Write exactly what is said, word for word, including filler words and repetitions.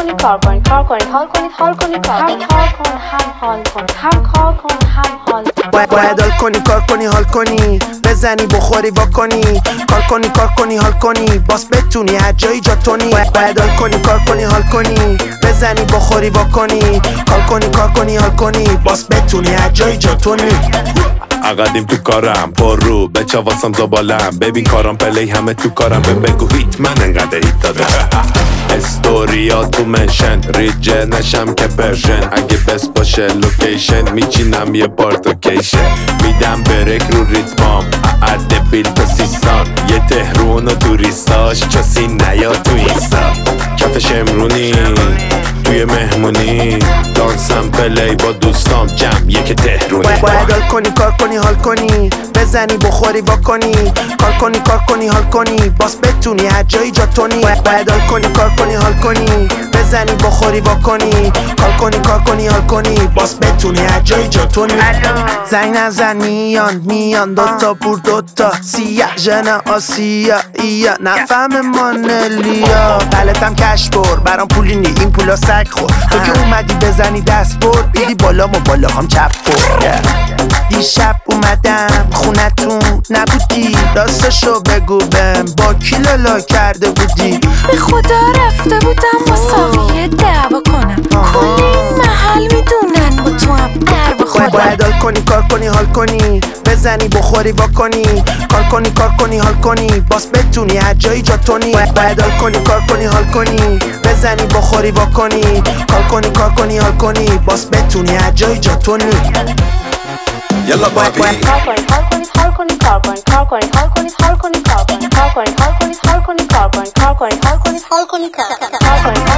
کنید کار کنید کار کنید حال کنید حال کنید کار کنید کار کن هم حال کن هم کار کن هم حال کن باید حال کنی کار کنی حال کنی بزنی بخوری وا کنی کار کنی کار کنی حال کنی باز بتونی هر جایی جا تونی باید حال کنی کار کنی حال کنی بزنی بخوری وا کنی کار کنی کار کنی حال کنی باز بتونی هر جایی جا تونی عقدیم تو کارم پر رو به چواسم زبالم ببین کارم پلی همه تو کارم به بگو هیت من انقدر هیت دادم استوریا تو منشن ریجه نشم که پرشن اگه بس باشه لوکیشن میچینم یه پارتوکیشن میدم برک رو ریتمام عرد بیل تا سیستان یه تهرون و توریستاش کسی نیا تو اینستا کفش امرونی توی مهمونی دانسم پلی با دوستام جمع یک تهرونی باید حال کنی کار کنی حال کنی بزنی بخوری وا کنی کار کنی کار کنی حال کنی باز بتونی هر جایی جا تونی باید حال کنی کار کنی حال کنی بزنی بخوری وا کنی کار کنی کار کنی حال کنی باز بتونی هر جایی جا تونی زنگ نزن میان میان دوتا بور دوتا سیاه ژن آسیا ایا نفهم مانلیا غلطم کش بر برام پولی نی این پولا سگ خور تو که اومدی بزنی دست بر بیدی بالا و بالا هم چپ بر دیشب اومدم خونتون نبودی راستشو بگو بهم با کی لالا کرده بودی به خدا رفته بودم مساویه دعوا کنم کل این محل میدونن با تو هم در بخورم باید حال کنی کار کنی حال کنی بزنی بخوری وا کنی کار کنی کار کنی حال کنی باز بتونی هر جایی جا تونی باید حال کنی کار کنی حال کنی بزنی بخوری وا کنی کار کنی کار کنی حال کنی باز بتونی هر جایی جا تونی یلا بابی کار کنید حال کنید حال کنید کار کنید کار کنید حال کنید حال کنید کار کنید کار کنید حال کنید حال کنید کار کنید کار کنید حال کنید حال کنید کار کنید